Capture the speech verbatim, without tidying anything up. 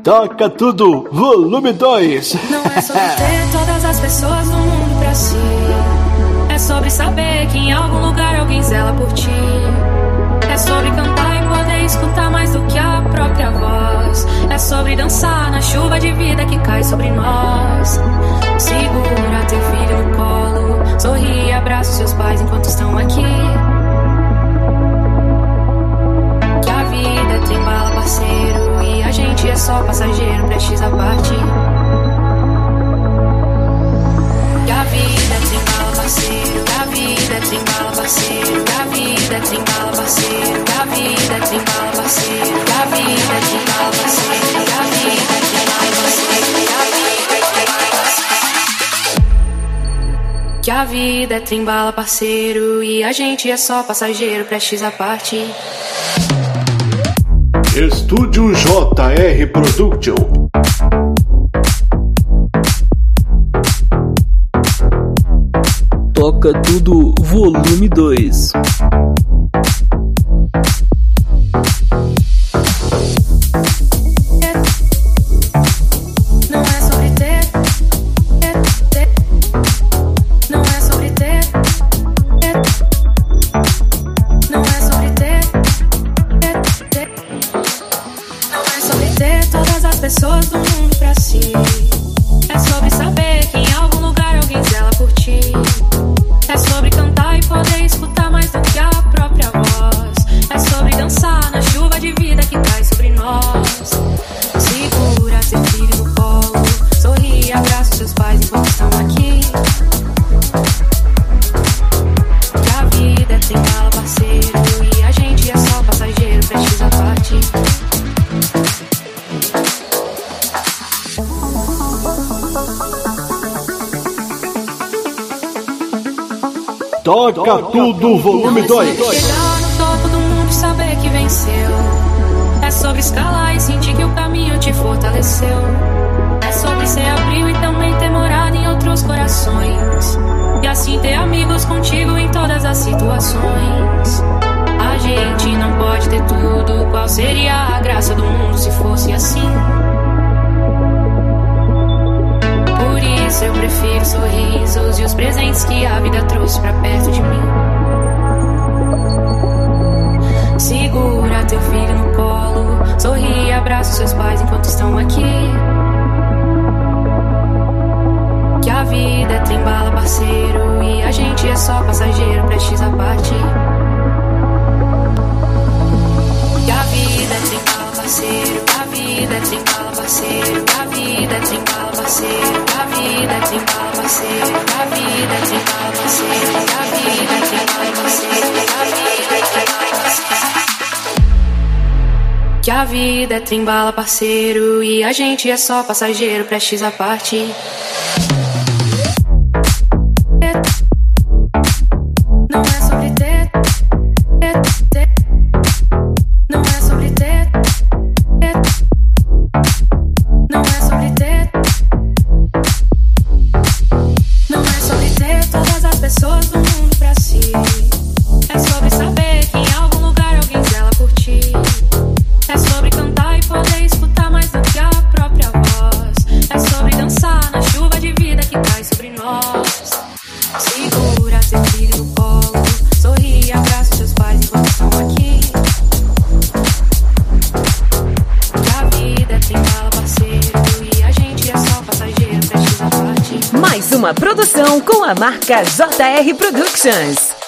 Toca tudo, volume dois. Não é sobre ter todas as pessoas do mundo pra si. É sobre saber que em algum lugar alguém zela por ti. É sobre cantar e poder escutar mais do que a própria voz. É sobre dançar na chuva de vida que cai sobre nós. Segura teu filho no colo, sorri e abraça seus pais enquanto estão aqui. Que a vida é trem-bala, parceiro, e a gente é só passageiro, prestes a partir. Que a vida é trem-bala, parceiro, que a vida é trem-bala, parceiro, que a vida é trem-bala, parceiro, que a vida é trem-bala, parceiro, que a vida é trem-bala, parceiro, que a vida é trem-bala, parceiro, que a vida é trem-bala, parceiro. Que a vida é trem-bala, parceiro, e a gente é só passageiro, prestes a partir. Estúdio J R Production. Toca tudo, volume dois. Não é sobre ter, ter, ter. Não é sobre ter, ter. Não é sobre ter, ter, ter. Não é sobre ter todas as pessoas do mundo pra si. É sobre saber que em algum lugar alguém zela por ti. É sobre cantar e poder escutar mais do que a própria voz. É sobre dançar na chuva de vida que cai sobre nós. Segura teu filho no colo, sorri e abraça seus pais enquanto estão aqui. Que a vida é trem-bala, parceiro, e a gente é só passageiro, prestes a partir. Toca tudo, volume dois. Chegar no topo do mundo e saber que venceu. É sobre escalar e sentir que o caminho te fortaleceu. É sobre ser abril e também ter morado em outros corações. E assim ter amigos contigo em todas as situações. A gente não pode ter tudo. Qual seria a graça do mundo se fosse assim? Por isso eu prefiro sorrisos e os presentes que a vida trouxe pra perto de mim. Segura teu filho no colo, sorri e abraça seus pais enquanto estão aqui. Que a vida é trem-bala, parceiro, e a gente é só passageiro, prestes a partir. Que a vida é trem-bala, parceiro, que a vida é trem-bala, parceiro, que a vida é trem-bala, parceiro, que a vida é trem-bala, parceiro, que a vida é trem-bala, parceiro, que a vida é trem-bala, parceiro, que a vida é trem-bala, parceiro. Que a vida é trem-bala, parceiro, e a gente é só passageiro, prestes a partir. Não é sobre ter, ter, ter. Não é sobre ter, ter. Não é sobre ter. Não é sobre ter todas as pessoas do mundo pra si. É sobre saber que em algum lugar alguém zela por ti. É sobre cantar e poder escutar mais do que a própria voz. É sobre dançar na chuva de vida que cai sobre nós. Segura teu filho no colo, sorri e abraça seus pais enquanto estão aqui. Que a vida é trem-bala, parceiro, e a gente é só passageiro, prestes a partir. Mais uma produção com a marca J R Productions.